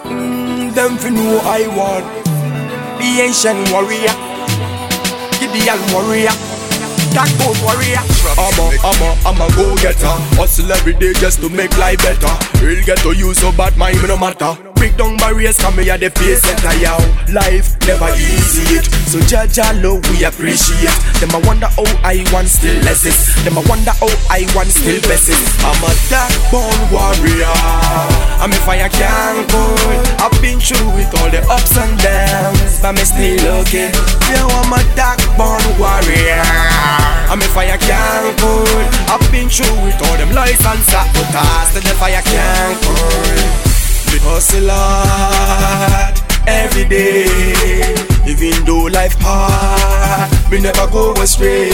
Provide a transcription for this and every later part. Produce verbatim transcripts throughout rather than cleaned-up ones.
Mm, them fi know I want. The ancient warrior, Gideon warrior, backbone warrior. I'm a, I'm a, I'm a go-getter. Hustle every day just to make life better. Real get to you so bad mind me no matter. Break down barriers, come here the face center, yo. Life never easy it, so Jaja love we appreciate. Them I wonder how I want still exist. Them I wonder how I want still persist. I'm a dark-born warrior. I'm a fire can't cool. I've been through with all the ups and downs, but me still okay. Yo, I'm a dark-born warrior. I'm a fire can't cool. I've been through with all them lies and sabotage, till the fire can't cool. We hustle hard every day, even though life hard, we never go astray.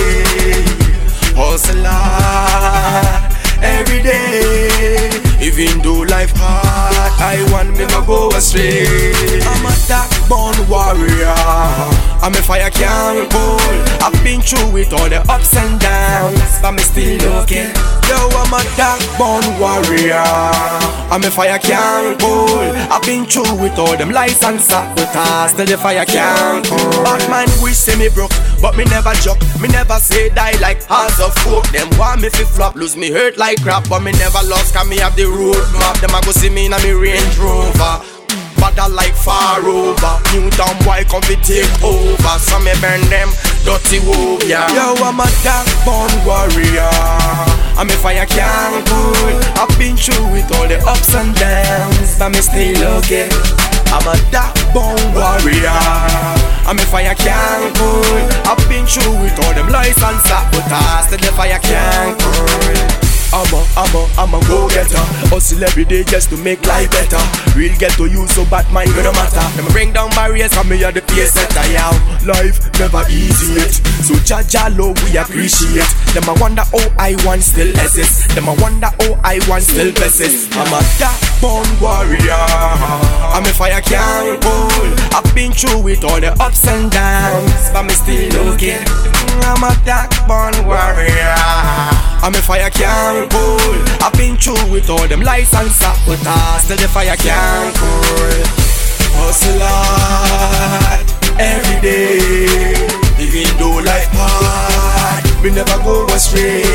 Hustle hard every day, even though life hard, I want me to go astray. I'm a dark-born warrior. I'm a fire can't cool. I've been through with all the ups and downs, but me still okay. Yo, I'm a dark-born warrior. I'm a fire can't cool. I've been through with all them lies and sabotage, till the fire can't cool. Bad man wish say me broke, but me never joke. Me never say die like hearts of folk. Them want me fi flop, lose me hurt like crap, but me never lost, cause me have the road map. Them a go see me in a me Range Rover, badder like far over. Newtown boy come fi take over, so me burn them dirty wood, yeah. Yo, I'm a dark-born warrior. I'm a fire can't cool. I've been through with all the ups and downs, but me still okay. I'm a dark-born warrior. I'm a fire can't cool. I've been through with all them lies and sabotage, till the fire can't cool. I'm a, I'm a, I'm a go-getter. Hustle every day just to make life better. Real get to you so bad mind me no matter. Them bring down barriers and me are the pace setter, yeah. Life never easy yet, so Jaja love we appreciate. Them I wonder how I want still exist. Them I wonder how I want still persist. I'm a dark-born warrior. I'm a fire can't cool. I've been through with all the ups and downs, but me still okay. I'm a dark-born warrior. I'm a fire can't cool. I've been through with all them lies and sabotage, till the fire can't cool. Hustle hard every day, even though life hard, we never go astray.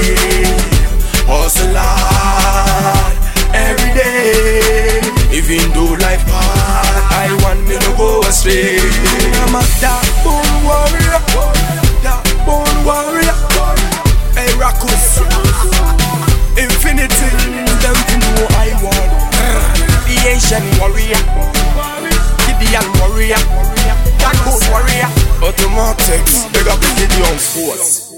Hustle hard every day, even though life hard, I want me to go astray. I'm a dark-born warrior, dark-born warrior. Hey, Rakus, infinity, them to know I want. The ancient warrior, Gideon warrior, backbone warrior, automatics, big up the Gideon force.